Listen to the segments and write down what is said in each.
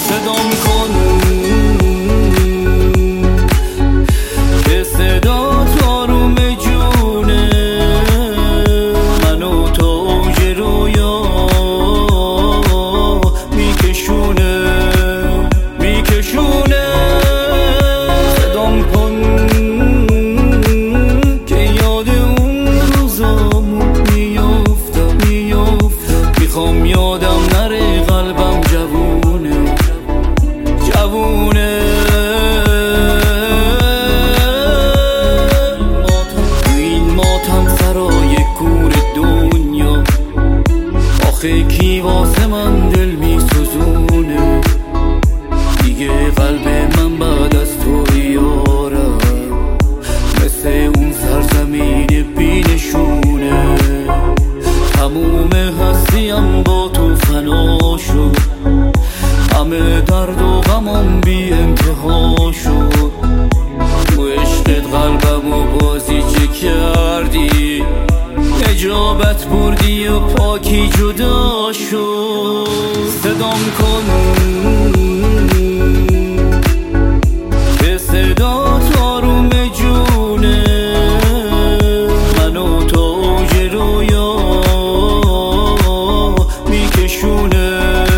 صدام کن که صدات آروم جونه منو تا اوج رویا میکشونه صدام کن که یاد اون روزامو میافتم میخوام یادم نره قلبم جوونه این ماتم سرای کور دنیا آخه کی واسه من دل میسوزونه دیگه قلب من بعد از تو یارم مثل اون سرزمین بینشونه تموم هستیم با تو فنا شد همه درد و غمم بی انتها شد تو عشقت قلبم و بازی چه کردی نجابت بردی و پاکی جدا شد صدام کن به صدات آروم جونه منو تا اوج رویا میکشونه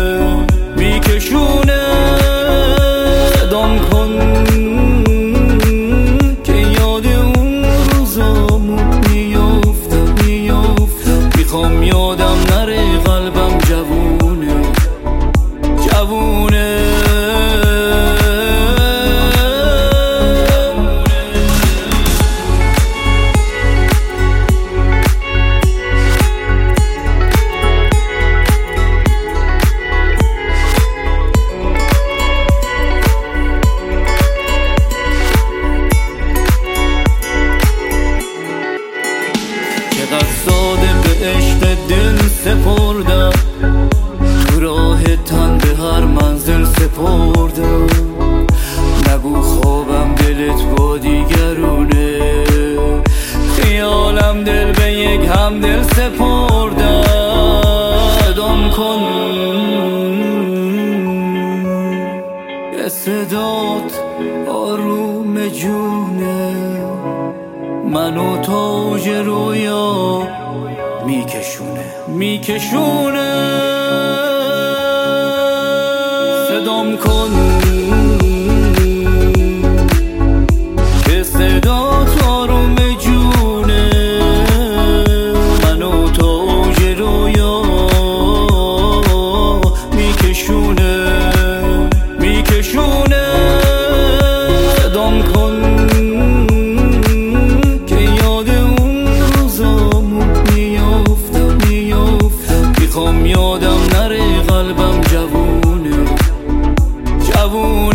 صدام کن که یاد اون روزامو میافتم میخوام یادم نره قلبم جوونه چقدر ساده به عشق دل سپردم تو راه تن به هر منزل سپردم نگو خوابم دلت با دیگرونه خیالم دل به یک همدل سپردم صدام کن به صدات آروم جونه منو تا اوج رویا میکشونه صدام کن که صدات آروم جونه منو تا اوج رویا میکشونه صدام کن میخوام یادم نره قلبم جوونه